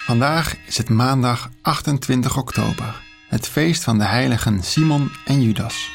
Vandaag is het maandag 28 oktober, het feest van de heiligen Simon en Judas.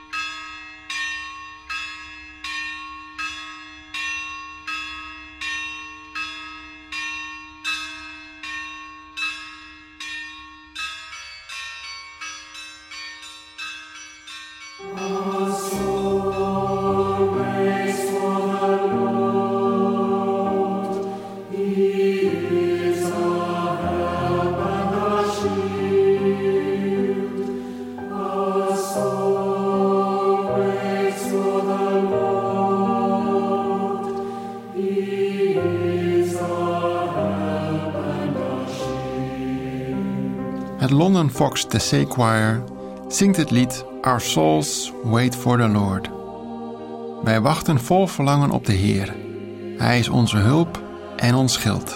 Het London Fox Tassay Choir zingt het lied Our Souls Wait for the Lord. Wij wachten vol verlangen op de Heer. Hij is onze hulp en ons schild.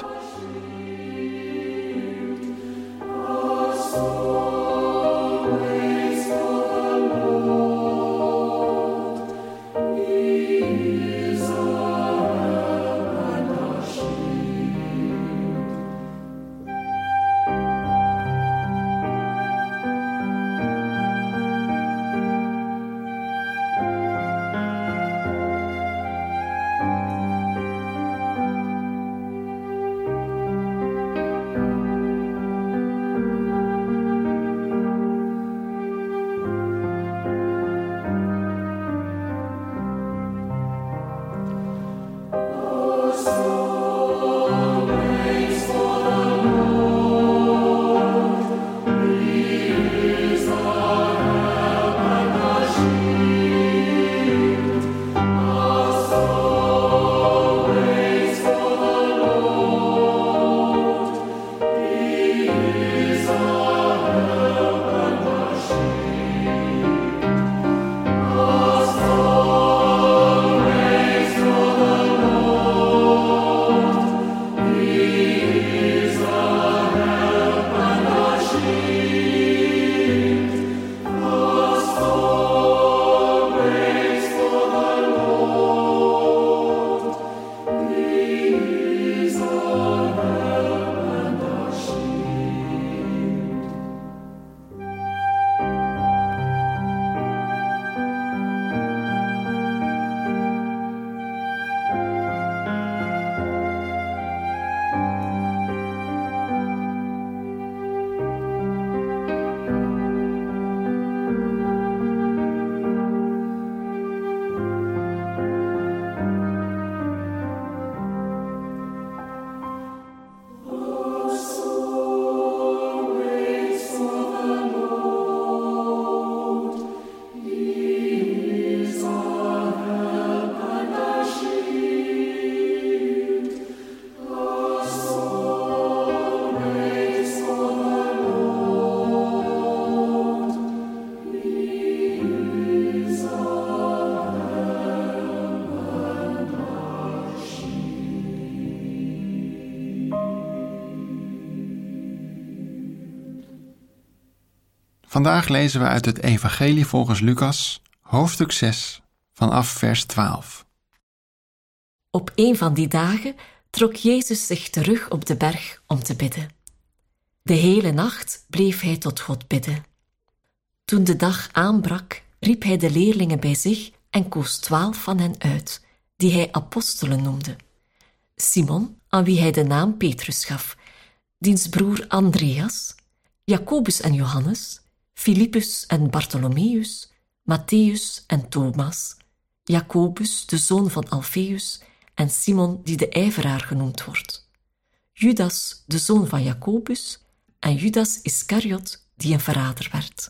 Vandaag lezen we uit het Evangelie volgens Lucas, hoofdstuk 6, vanaf vers 12. Op een van die dagen trok Jezus zich terug op de berg om te bidden. De hele nacht bleef hij tot God bidden. Toen de dag aanbrak, riep hij de leerlingen bij zich en koos 12 van hen uit, die hij apostelen noemde. Simon, aan wie hij de naam Petrus gaf, diens broer Andreas, Jacobus en Johannes, Philippus en Bartholomeus, Mattheüs en Thomas, Jacobus, de zoon van Alfeus, en Simon, die de ijveraar genoemd wordt, Judas, de zoon van Jacobus, en Judas Iscariot, die een verrader werd.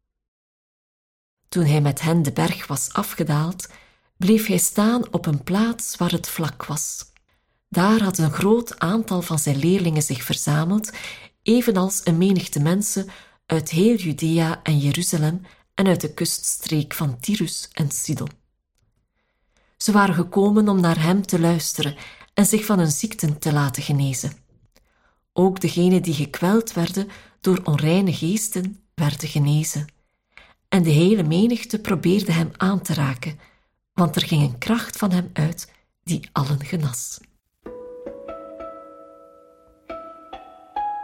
Toen hij met hen de berg was afgedaald, bleef hij staan op een plaats waar het vlak was. Daar had een groot aantal van zijn leerlingen zich verzameld, evenals een menigte mensen uit heel Judea en Jeruzalem en uit de kuststreek van Tyrus en Sidon. Ze waren gekomen om naar hem te luisteren en zich van hun ziekten te laten genezen. Ook degenen die gekweld werden door onreine geesten, werden genezen. En de hele menigte probeerde hem aan te raken, want er ging een kracht van hem uit die allen genas.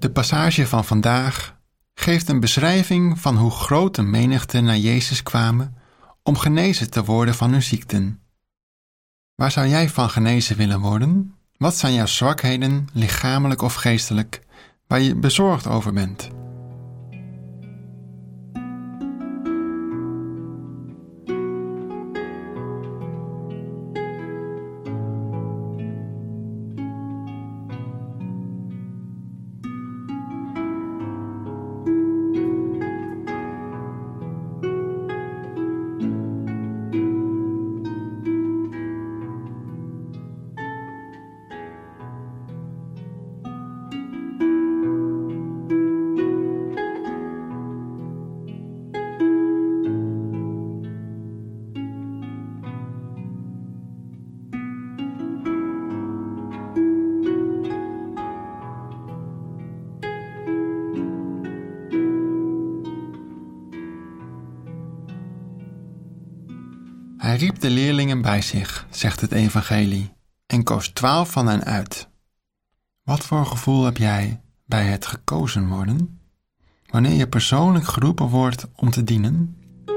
De passage van vandaag geeft een beschrijving van hoe grote menigten naar Jezus kwamen om genezen te worden van hun ziekten. Waar zou jij van genezen willen worden? Wat zijn jouw zwakheden, lichamelijk of geestelijk, waar je bezorgd over bent? Hij riep de leerlingen bij zich, zegt het evangelie, en koos 12 van hen uit. Wat voor gevoel heb jij bij het gekozen worden? Wanneer je persoonlijk geroepen wordt om te dienen?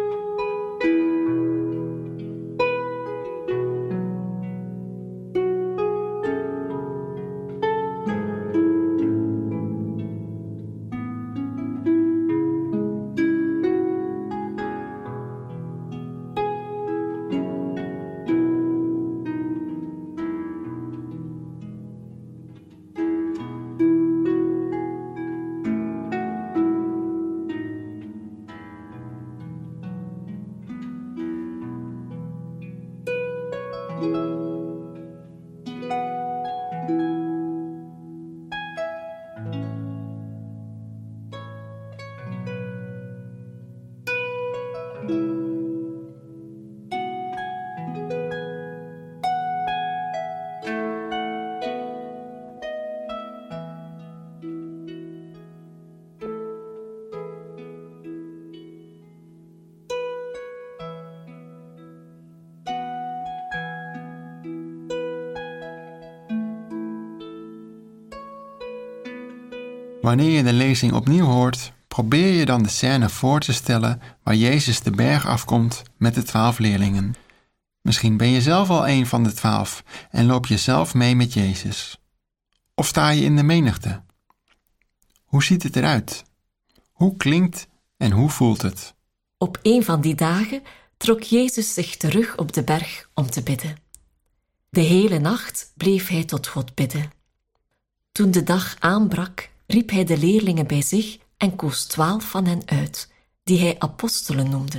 Wanneer je de lezing opnieuw hoort, probeer je dan de scène voor te stellen waar Jezus de berg afkomt met de 12 leerlingen. Misschien ben je zelf al een van de 12 en loop je zelf mee met Jezus. Of sta je in de menigte? Hoe ziet het eruit? Hoe klinkt en hoe voelt het? Op een van die dagen trok Jezus zich terug op de berg om te bidden. De hele nacht bleef hij tot God bidden. Toen de dag aanbrak, riep hij de leerlingen bij zich en koos 12 van hen uit, die hij apostelen noemde.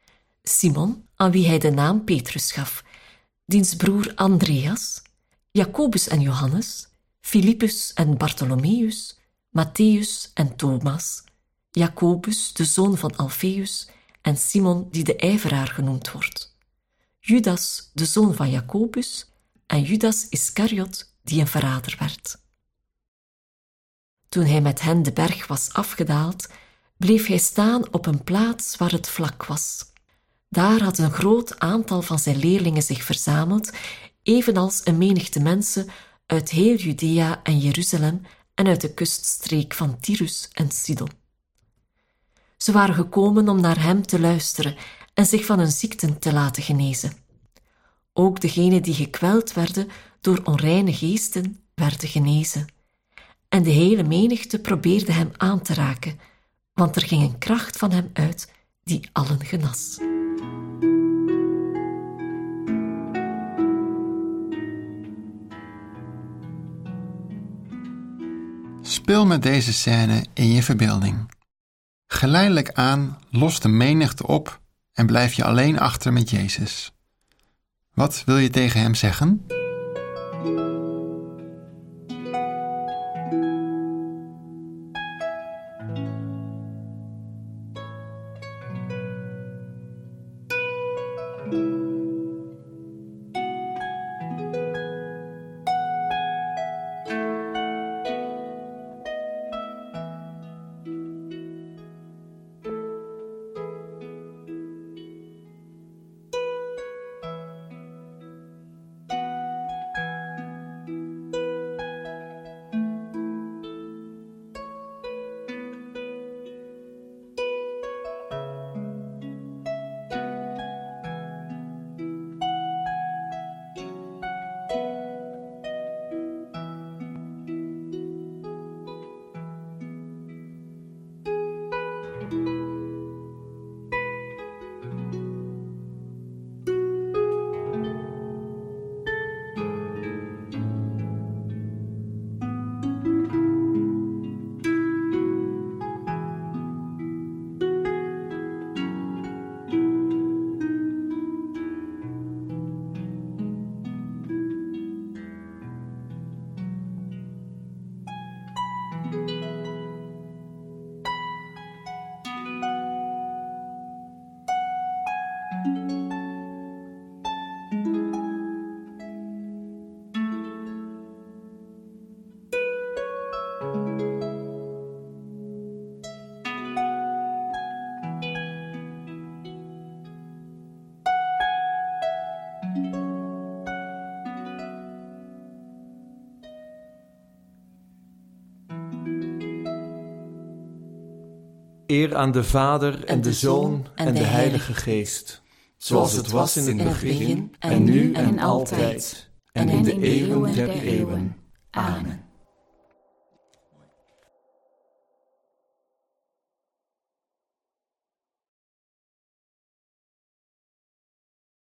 Simon, aan wie hij de naam Petrus gaf, diens broer Andreas, Jacobus en Johannes, Filippus en Bartholomeus, Mattheüs en Thomas, Jacobus, de zoon van Alfeus, en Simon, die de ijveraar genoemd wordt, Judas, de zoon van Jacobus, en Judas Iscariot, die een verrader werd. Toen hij met hen de berg was afgedaald, bleef hij staan op een plaats waar het vlak was. Daar had een groot aantal van zijn leerlingen zich verzameld, evenals een menigte mensen uit heel Judea en Jeruzalem en uit de kuststreek van Tyrus en Sidon. Ze waren gekomen om naar hem te luisteren en zich van hun ziekten te laten genezen. Ook degenen die gekweld werden door onreine geesten, werden genezen. En de hele menigte probeerde hem aan te raken, want er ging een kracht van hem uit die allen genas. Speel met deze scène in je verbeelding. Geleidelijk aan lost de menigte op en blijf je alleen achter met Jezus. Wat wil je tegen hem zeggen? Eer aan de Vader en de Zoon en de Heilige Geest. Zoals het was in het begin en nu en altijd. En in de eeuwen der eeuwen. Amen.